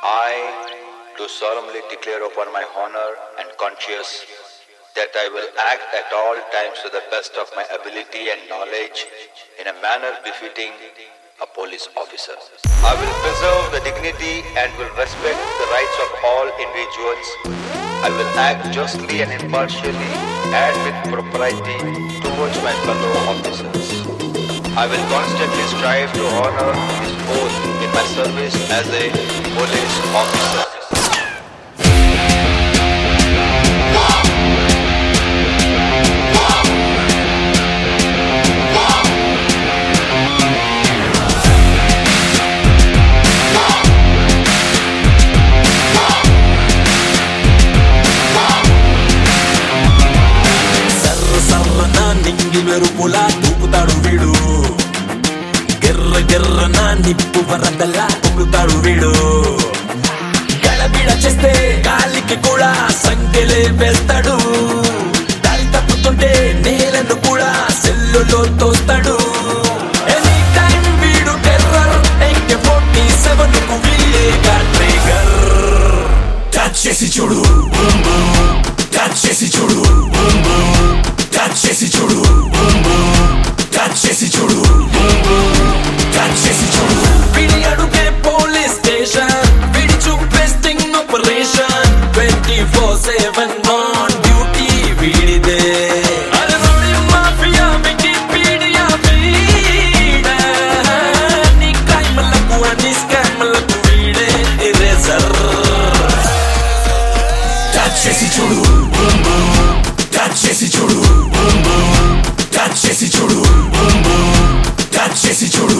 I do solemnly declare upon my honor and conscience that I will act at all times to the best of my ability and knowledge in a manner befitting a police officer. I will preserve the dignity and will respect the rights of all individuals. I will act justly and impartially and with propriety towards my fellow officers. I will constantly strive to honor this oath in my service as a police officer. మెరుపులా తూపుతాడు వీడు గిర్ర గిర్రన నిప్పు వరదలా పొంగుతాడు వీడు గడబిడ చేస్తే గాలికి కూడా సంకెలే వేస్తాడు దారి తప్పుతుంటే నేలను కూడా సెల్లులో తోస్తాడు ఎనీ టైం వీడు టెర్రర్ AK-47 కు వీలేగా ట్రిగర్ టచ్ చేసి చూడు టచ్ చేసి చూడు టచ్ చేసి చూడు టచ్ చేసి చూడు టచ్ చేసి చూడు వీడి అడుగే పోలీస్ స్టేషన్ వీడి చూపేస్టింగ్ ఆపరేషన్ 24/7 ఆన్ డ్యూటీ వీడిదే అలరోడి మాఫియా వికీపీడియా వీడే నీ క్రైమ్లకు అన్ని స్కామ్లకు వీడే ఎరేజర్ టచ్ చేసి చూడు టచ్ చేసి చూడు టచ్ చేసి చూడు టచ్ చేసి చూడు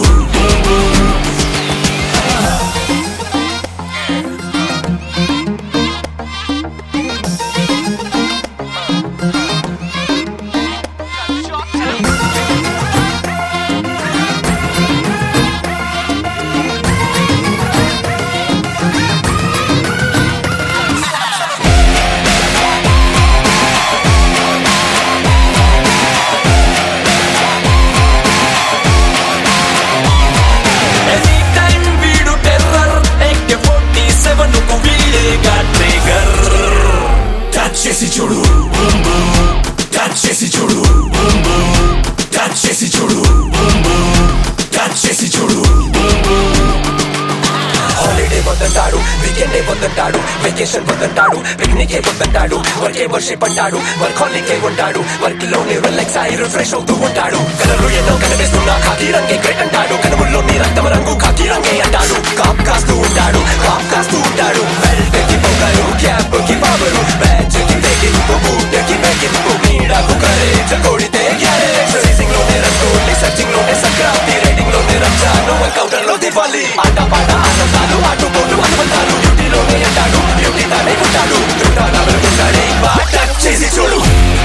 చేసి చూడు టచ్ చేసి చూడు టచ్ చేసి చూడు టచ్ చేసి చూడు హాలిడే వద్దంటాడు వీకెండే వద్దంటాడు వెకేషన్ వద్దంటాడు పిక్నికే వద్దంటాడు వర్కే వర్షిప్ అంటాడు వర్క్ హాలికే ఉంటాడు వర్క్ లోనే రిలాక్స్ అయి రిఫ్రెష్ అవుతూ ఉంటాడు కలరు ఎన్నో కనిపిస్తున్నా ఖాకీ రంగే గ్రేట్ అంటాడు కనుముల్లోని రక్తం రంగు ఖాకీ రంగే అంటాడు కాప్ కాస్తూ ఉంటాడు కాప్ కాస్తూ ఉంటాడు బెల్ట్ కి పొగరు క్యాప్ కి పవరు బ్యాచ్ కి తెగింపు బూట్ కి మెగింపు నీడకు కరేజ్ కొడితే గ్యారేజ్ రేసింగ్ లోనే రన్కోలి సర్చింగ్ లోనే సంక్రాంతి రైడింగ్ లోనే రంజాను ఎన్కౌంటర్ లో దివాలి ఆట పాట ఆనందాలు ఆటుపోటు అనుబంధాలు డ్యూటీలోనే అంటాడు డ్యూటీ తానే ఉంటాడు చుట్టాలు వెళ్తుంటాడే టచ్ చేసి చూడు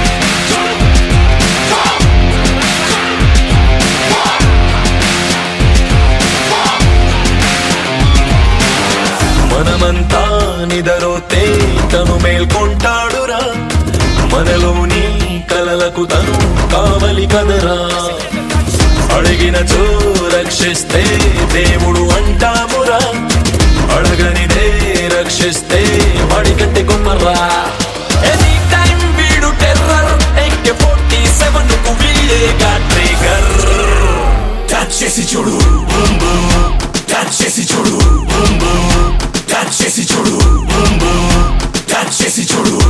మనమంతా నిదరోతే తను మేల్కొంటాడురా మనలోని కలలకు తను కావలి కదరా అడిగినచో రక్షిస్తే దేవుడు అంటామురా అడగనిదే రక్షిస్తే వాడికంటే కొమ్మర్రా ఎనీ టైం వీడు టెర్రర్ AK-47 కు వీలేగా ట్రిగర్ టచ్ చేసి చూడు టచ్ చేసి చూడు టచ్ చేసి చూడు టచ్ చేసి చూడు